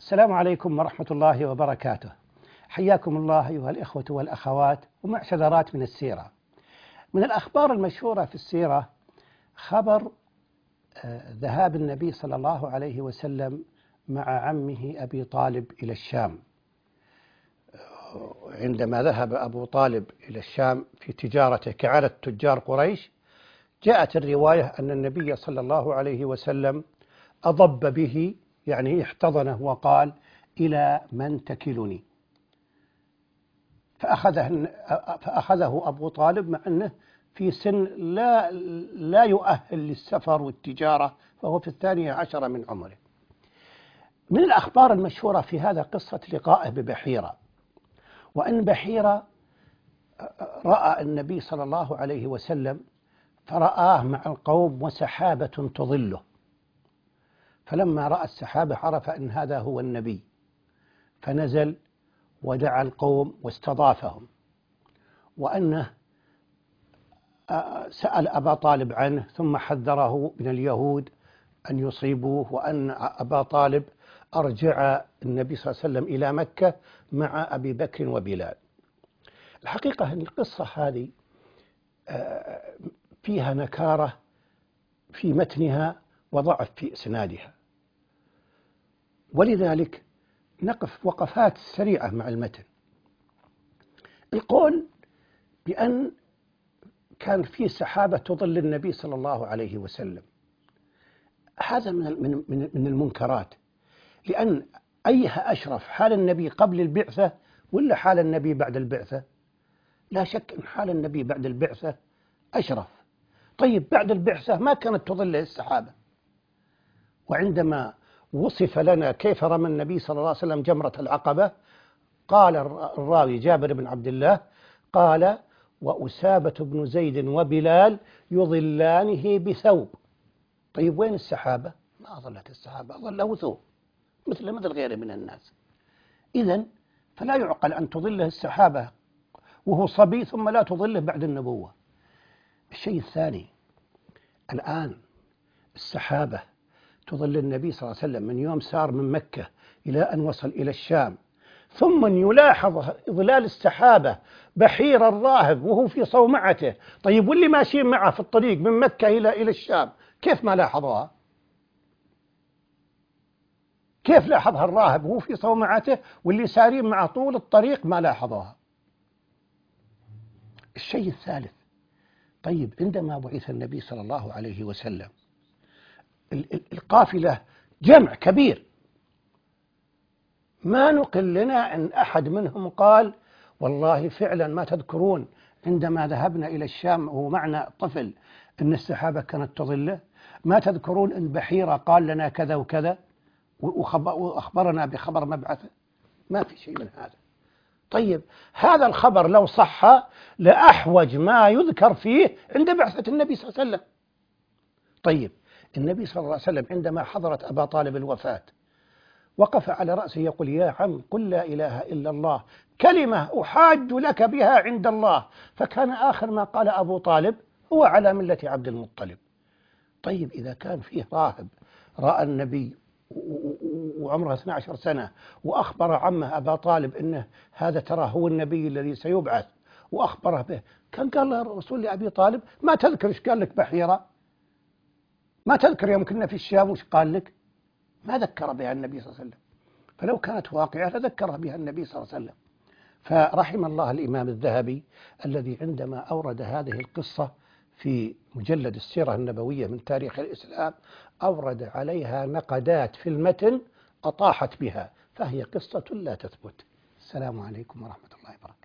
السلام عليكم ورحمة الله وبركاته. حياكم الله أيها الإخوة والأخوات ومع شذرات من السيرة. من الأخبار المشهورة في السيرة خبر ذهاب النبي صلى الله عليه وسلم مع عمه أبي طالب إلى الشام. عندما ذهب أبو طالب إلى الشام في تجارته كعادة تجار قريش، جاءت الرواية أن النبي صلى الله عليه وسلم أضب به، يعني احتضنه وقال: إلى من تكلني؟ فأخذه أبو طالب مع أنه في سن لا يؤهل للسفر والتجارة، فهو في 12 من عمره. من الأخبار المشهورة في هذا قصة لقائه ببحيرة، وأن بحيرة رأى النبي صلى الله عليه وسلم فرآه مع القوم وسحابة تظله، فلما رأى السحابة عرف أن هذا هو النبي، فنزل ودعا القوم واستضافهم، وأنه سأل أبا طالب عنه ثم حذره من اليهود أن يصيبوه، وأن أبا طالب أرجع النبي صلى الله عليه وسلم إلى مكة مع أبي بكر وبلال. الحقيقة أن القصة هذه فيها نكارة في متنها وضعف في إسنادها، ولذلك نقف وقفات سريعة مع المتن. القول بأن كان في سحابة تظل النبي صلى الله عليه وسلم، هذا من المنكرات، لأن أيها أشرف، حال النبي قبل البعثة ولا حال النبي بعد البعثة؟ لا شك أن حال النبي بعد البعثة أشرف. طيب بعد البعثة ما كانت تظله السحابة، وعندما وصف لنا كيف رمى النبي صلى الله عليه وسلم جمرة العقبة، قال الراوي جابر بن عبد الله قال: وأسامة بن زيد وبلال يظلانه بثوب. طيب وين السحابة؟ ما ظلت السحابة، ظله ثوب مثل غيره من الناس. إذن فلا يعقل أن تظله السحابة وهو صبي ثم لا تظله بعد النبوة. الشيء الثاني، الآن السحابة تظل النبي صلى الله عليه وسلم من يوم سار من مكة إلى أن وصل إلى الشام، ثم يلاحظ إظلال السحابة بحير الراهب وهو في صومعته. طيب واللي ماشيين معه في الطريق من مكة إلى الشام كيف ما لاحظوها؟ كيف لاحظها الراهب وهو في صومعته واللي سارين معه طول الطريق ما لاحظوها؟ الشيء الثالث، طيب عندما بعث النبي صلى الله عليه وسلم القافلة جمع كبير، ما نقل لنا أن أحد منهم قال: والله فعلا ما تذكرون عندما ذهبنا إلى الشام ومعنا طفل أن السحابة كانت تظله؟ ما تذكرون أن بحيرة قال لنا كذا وكذا وأخبرنا بخبر مبعثه؟ ما في شيء من هذا. طيب هذا الخبر لو صح لأحوج ما يذكر فيه عند بعثة النبي صلى الله عليه وسلم. طيب النبي صلى الله عليه وسلم عندما حضرت أبا طالب الوفاة وقف على رأسه يقول: يا عم قل لا إله إلا الله كلمة أحاج لك بها عند الله. فكان آخر ما قال أبو طالب: هو على ملة عبد المطلب. طيب إذا كان فيه راهب رأى النبي وعمره 12 سنة وأخبر عمه أبا طالب إنه هذا ترى هو النبي الذي سيبعث وأخبره به، كان قال له الرسول لأبي طالب: ما تذكر إيش قال لك بحيرة؟ ما تذكر يوم كنا في الشام وش قال لك؟ ما ذكر بها النبي صلى الله عليه وسلم. فلو كانت واقعة لذكر بها النبي صلى الله عليه وسلم. فرحم الله الإمام الذهبي الذي عندما أورد هذه القصة في مجلد السيرة النبوية من تاريخ الإسلام أورد عليها نقدات في المتن أطاحت بها، فهي قصة لا تثبت. السلام عليكم ورحمة الله وبركاته.